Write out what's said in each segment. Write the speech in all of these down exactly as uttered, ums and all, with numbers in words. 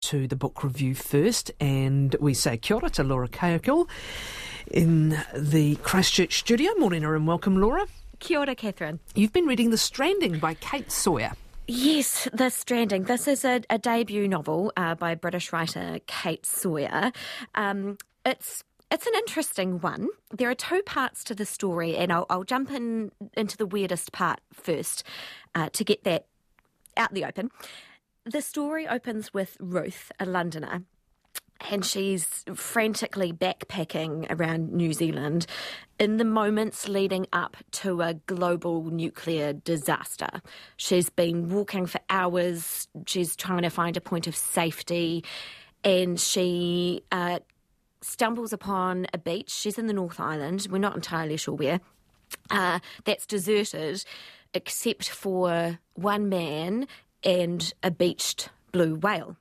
To the book review first, and we say kia ora to Laura Cahill in the Christchurch studio. Morena and welcome, Laura. Kia ora, Catherine. You've been reading The Stranding by Kate Sawyer. Yes, The Stranding. This is a, a debut novel uh, by British writer Kate Sawyer. Um, it's It's an interesting one. There are two parts to the story, and I'll, I'll jump in into the weirdest part first uh, to get that out the open. The story opens with Ruth, a Londoner, and she's frantically backpacking around New Zealand in the moments leading up to a global nuclear disaster. She's been walking for hours, she's trying to find a point of safety, and she uh, stumbles upon a beach. She's in the North Island, we're not entirely sure where, uh, that's deserted except for one man and a beached blue whale.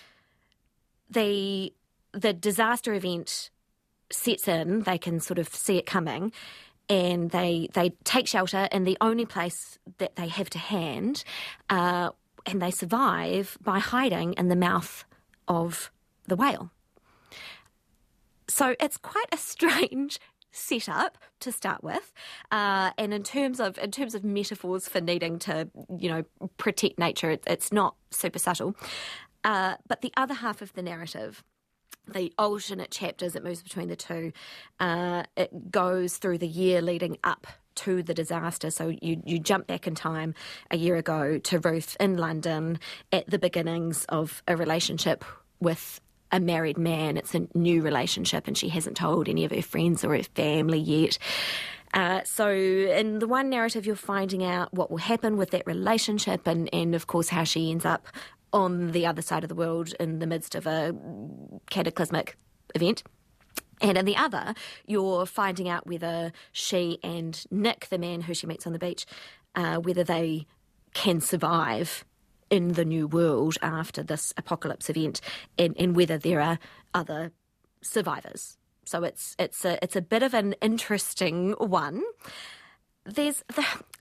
The the disaster event sets in, they can sort of see it coming, and they they take shelter in the only place that they have to hand, uh, and they survive by hiding in the mouth of the whale. So it's quite a strange setup to start with, uh, and in terms of in terms of metaphors for needing to, you know, protect nature, it, it's not super subtle. Uh, but the other half of the narrative, the alternate chapters, it moves between the two. Uh, it goes through the year leading up to the disaster. So you you jump back in time a year ago to Ruth in London at the beginnings of a relationship with a married man. It's a new relationship, and she hasn't told any of her friends or her family yet. Uh, so in the one narrative, you're finding out what will happen with that relationship, and, and of course how she ends up on the other side of the world in the midst of a cataclysmic event. And in the other, you're finding out whether she and Nick, the man who she meets on the beach, uh, whether they can survive in the new world after this apocalypse event, and, and whether there are other survivors. So it's it's a it's a bit of an interesting one. There's the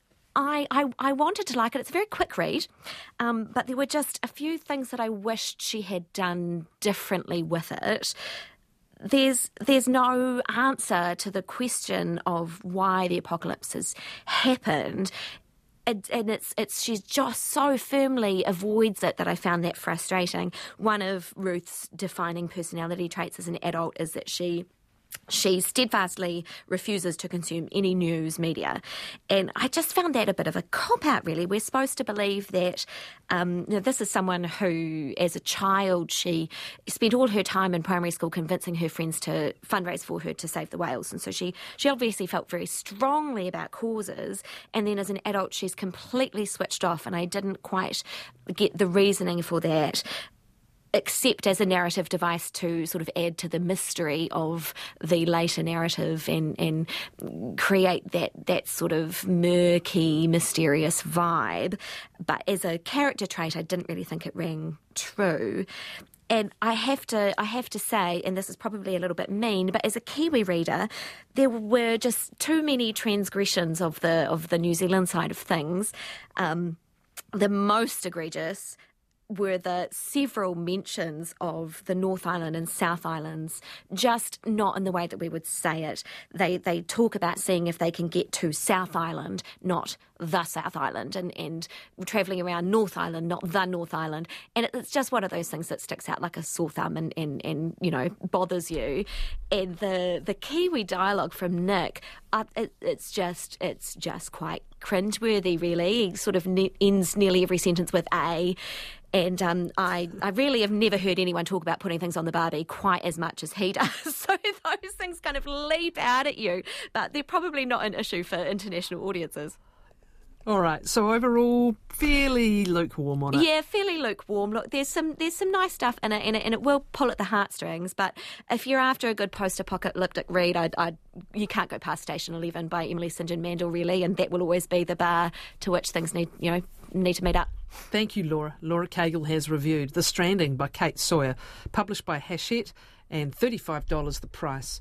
I I, I wanted to like it. It's a very quick read, um, but there were just a few things that I wished she had done differently with it. There's there's no answer to the question of why the apocalypse has happened. And, and it's it's she's just so firmly avoids it that I found that frustrating. One of Ruth's defining personality traits as an adult is that she she steadfastly refuses to consume any news media. And I just found that a bit of a cop-out, really. We're supposed to believe that um, you know, this is someone who, as a child, she spent all her time in primary school convincing her friends to fundraise for her to save the whales. And so she, she obviously felt very strongly about causes. And then as an adult, she's completely switched off. And I didn't quite get the reasoning for that, except as a narrative device to sort of add to the mystery of the later narrative and, and create that, that sort of murky, mysterious vibe. But as a character trait, I didn't really think it rang true. And I have to I have to say, and this is probably a little bit mean, but as a Kiwi reader, there were just too many transgressions of the of the New Zealand side of things. Um, the most egregious were the several mentions of the North Island and South Islands, just not in the way that we would say it. They they talk about seeing if they can get to South Island, not the South Island, and, and travelling around North Island, not the North Island. And it's just one of those things that sticks out like a sore thumb and, and, and you know, bothers you. And the, the Kiwi dialogue from Nick, uh, it, it's just it's just quite cringeworthy, really. He sort of ne- ends nearly every sentence with a. And um, I, I really have never heard anyone talk about putting things on the barbie quite as much as he does. So those things kind of leap out at you, but they're probably not an issue for international audiences. All right, so overall, fairly lukewarm on it. Yeah, fairly lukewarm. Look, there's some there's some nice stuff in it, and it, and it will pull at the heartstrings. But if you're after a good post-apocalyptic read, I'd, I'd, you can't go past Station Eleven by Emily St John Mandel, really, and that will always be the bar to which things need, you know, need to meet up. Thank you, Laura. Laura Cahill has reviewed The Stranding by Kate Sawyer, published by Hachette, and thirty-five dollars the price.